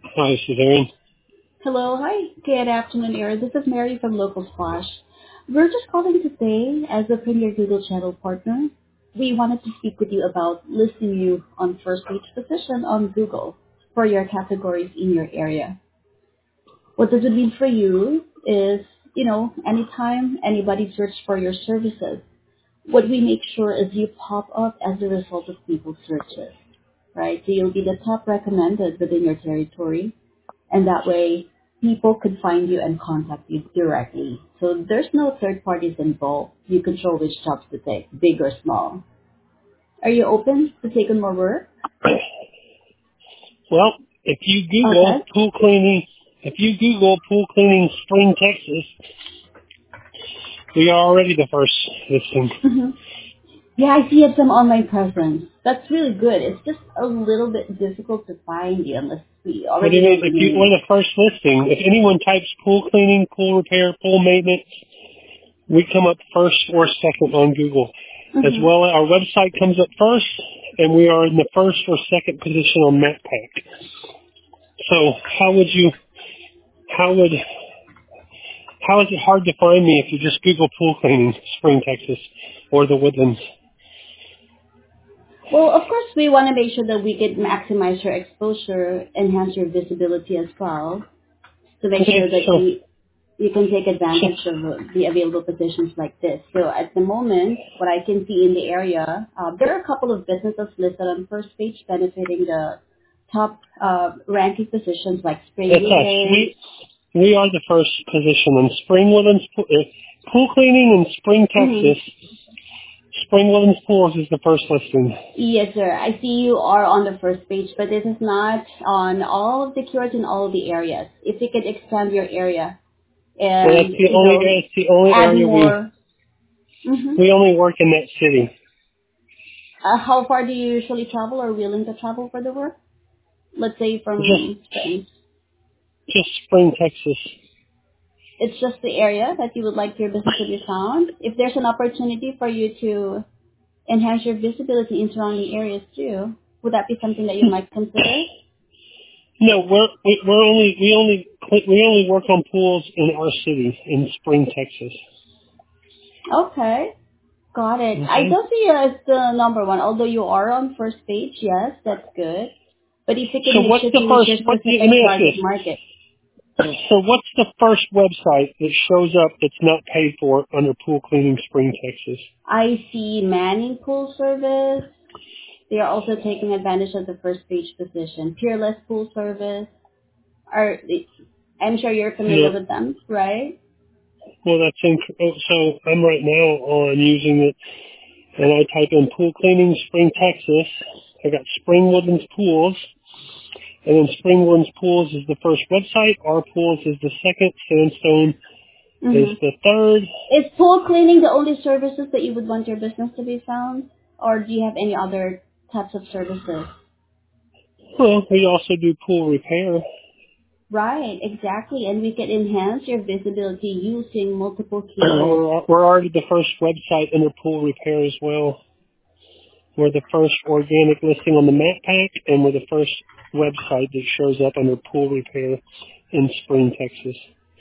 Hi, Suzanne. Hello. Hi. Good afternoon, Aaron. This is Mary from Local Splash. We're just calling today as a premier Google channel partner. We wanted to speak with you about listing you on first page position on Google for your categories in your area. What does it mean for you is, anytime anybody searches for your services, what we make sure is you pop up as a result of people's searches, right? So you'll be the top recommended within your territory, and that way people could find you and contact you directly. So there's no third parties involved. You control which jobs to take, big or small. Are you open to taking more work? Well, if you Okay. Google pool cleaning Spring, Texas, we are already the first listing. hmm Yeah, I see you have some online presence. That's really good. It's just a little bit difficult to find you unless we What do already you know mean? the We're name. the first listing. If anyone types pool cleaning, pool repair, pool maintenance, we come up first or second on Google. As hmm well, our website comes up first, and we are in the first or second position on MapPack. So how would how is it hard to find me if you just Google pool cleaning Spring, Texas, or the Woodlands? Well, of course, we want to make sure that we can maximize your exposure, enhance your visibility as well, to make Okay, sure that so you can take so advantage of the available positions like this. So at the moment, what I can see in the area, there are a couple of businesses listed on first page benefiting the top ranking positions like Spring that's us. Woodlands. We are the first position in Spring Woodlands pool cleaning in Spring, Mhm. Texas. Spring Woodlands Pools is the first listing. Yes, sir. I see you are on the first page, but this is not on all of the keywords in all of the areas. If you could expand your area And that's and, the only add area more. Mm-hmm. we only work in that city. How far do you usually travel or willing to travel for the work? Let's say Just from Spain. just Spring, Texas. It's just the area that you would like your business to be found. If there's an opportunity for you to enhance your visibility in surrounding areas too, would that be something that you might consider? No, we only work on pools in our city in Spring, Texas. Okay, got it. I Okay. don't see you as the number one, although you are on first page. Yes, that's good. But if you can So make what's sure the to reach first? your Let specific me ask you target this. market. So what's the first website that shows up that's not paid for under Pool Cleaning Spring, Texas? I see Manning Pool Service. They are also taking advantage of the first page position. Peerless Pool Service. Are I'm sure you're Yeah. familiar with them, right? Well, so I'm right now on using it, and I type in Pool Cleaning Spring, Texas. I got Spring Woodlands Pools, and then Spring Woodlands Pools is the first website. Our Pools is the second. Sandstone is Mm-hmm. the third. Is pool cleaning the only services that you would want your business to be found, or do you have any other types of services? Well, we also do pool repair. Right, exactly, and we can enhance your visibility using multiple keywords. We're already the first website under pool repair as well. We're the first organic listing on the map pack, and we're the first website that shows up under pool repair in Spring, Texas.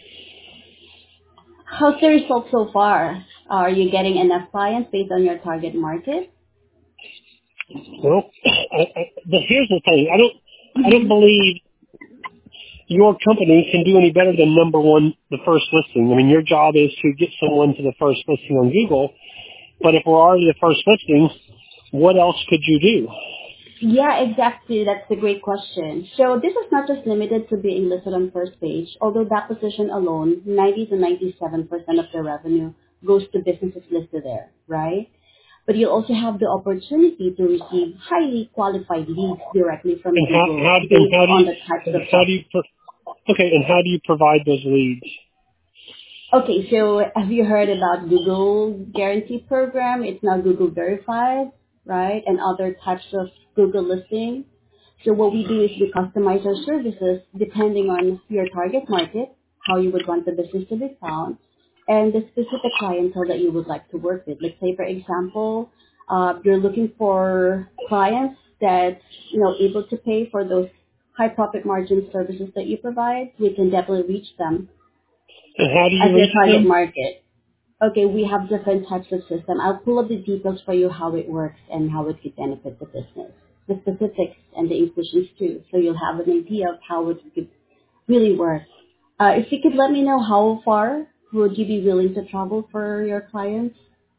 How's the result so far? Are you getting enough clients based on your target market? Well, but here's the thing: I don't Mm-hmm. believe your company can do any better than number one, the first listing. I mean, your job is to get someone to the first listing on Google. But if we're already the first listing, what else could you do? Yeah, exactly. That's a great question. So this is not just limited to being listed on first page, although that position alone, 90 to 97% of the revenue goes to businesses listed there, right? But you also have the opportunity to receive highly qualified leads directly from And how Google how and based how do on you the types and of how jobs. do you okay? And how do you provide those leads? Okay, so have you heard about Google Guarantee Program? It's now Google Verified, right? And other types of Google listings. So what we do is we customize our services depending on your target market, how you would want the business to be found, and the specific clientele that you would like to work with. Let's say, for example, you're looking for clients that able to pay for those high profit margin services that you provide, we can definitely reach them And how do as you your reach target them? market. Okay, we have different types of system. I'll pull up the details for you how it works and how it could benefit the business, the specifics and the inclusions too, so you'll have an idea of how it could really work. If you could let me know how far would you be willing to travel for your clients?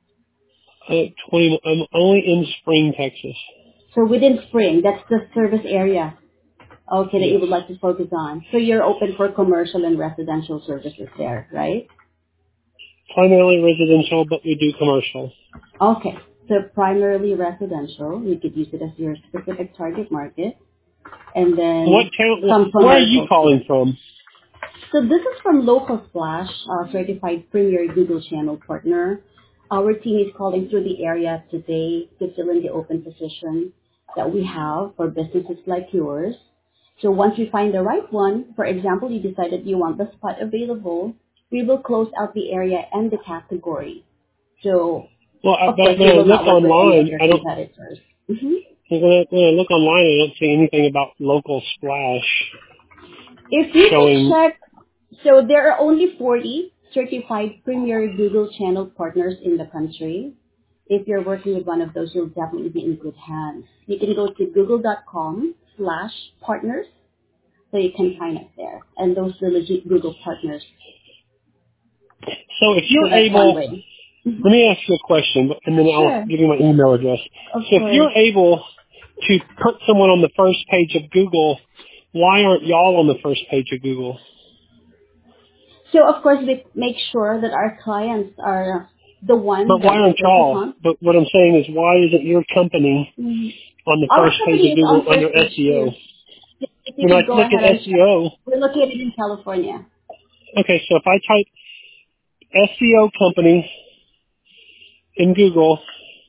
20. I'm only in Spring, Texas. So within Spring, that's the service area, okay, that you Yes. would like to focus on. So you're open for commercial and residential services there, right? Primarily residential, but we do commercial. Okay. So primarily residential, you could use it as your specific target market, and What then town? some Where are you commercial too. calling from? So this is from Local Splash, certified premier Google channel partner. Our team is calling through the area today to fill in the open position that we have for businesses like yours. So once we find the right one, for example, you decided you want the spot available, we will close out the area and the category. So Well, of but course, when we I will look not work with any of online, your I don't. competitors. Mhm. When I look online, I don't see anything about local splash If you can showing. check, so there are only 40 certified premier Google channel partners in the country. If you're working with one of those, you'll definitely be in good hands. You can go to google.com/partners so you can sign up there. And those are legit Google partners. So if So you're that's one able, way. Mhm. let me ask you a question, and then I'll Sure, give you my email address. of So if course. you're able to put someone on the first page of Google, why aren't y'all on the first page of Google? So of course we make sure that our clients are the one But why that we aren't focus y'all? on. But what I'm saying is, why isn't your company Mhm. on the Our first page company of is Google on under first page SEO? too. If you When I could go look at ahead and check. SEO, We're located in California. okay, so if I type SEO company in Google,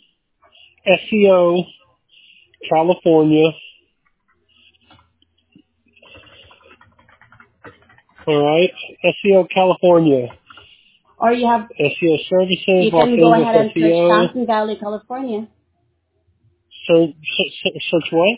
SEO California, all right, SEO California, Or SEO services, you Los can go Angeles ahead and search SEO, Fountain Valley, California. search what?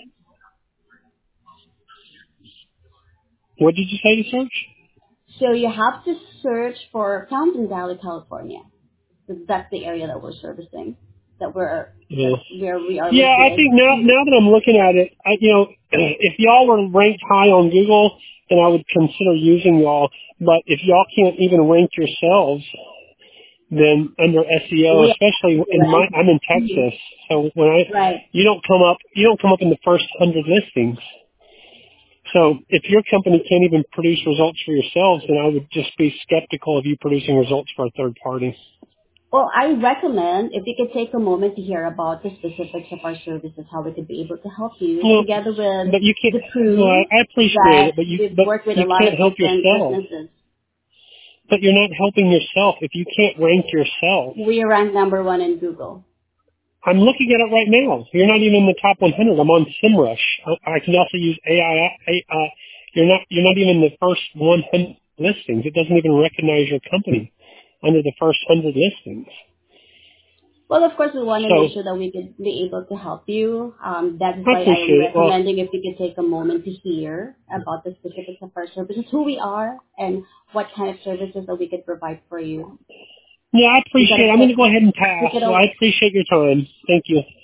What did you say to search? So you have to search for Fountain Valley, California. So that's the area that we're servicing. Yeah. That's where we are Yeah, I located. think now Mhm. now that I'm looking at it, if y'all were ranked high on Google, then I would consider using y'all. But if y'all can't even rank yourselves, then under SEO, We are especially I'm in Mhm. Texas, so Right. you don't come up in the first 100 listings. So if your company can't even produce results for yourselves, then I would just be skeptical of you producing results for a third party. Well, I recommend if you could take a moment to hear about the specifics of our services, how we could be able to help you, Well, together with but you can't. the Well, proof I appreciate it, that but you we've but worked with a you lot can't of help different yourself. businesses. But you're not helping yourself if you can't rank yourself. We are ranked number one in Google. I'm looking at it right now. You're not even in the top 100. I'm on SEMrush. I can also use AI. You're not even in the first 100 listings. It doesn't even recognize your company under the first 100 listings. Well, of course, we want to So make sure that we could be able to help you. That is I why I am appreciate it. Well, recommending if you could take a moment to hear about the specifics of our services, who we are, and what kind of services that we could provide for you. yeah, I You gotta appreciate it. I'm going to go ahead and take pass. it Well, over. I appreciate your time. Thank you.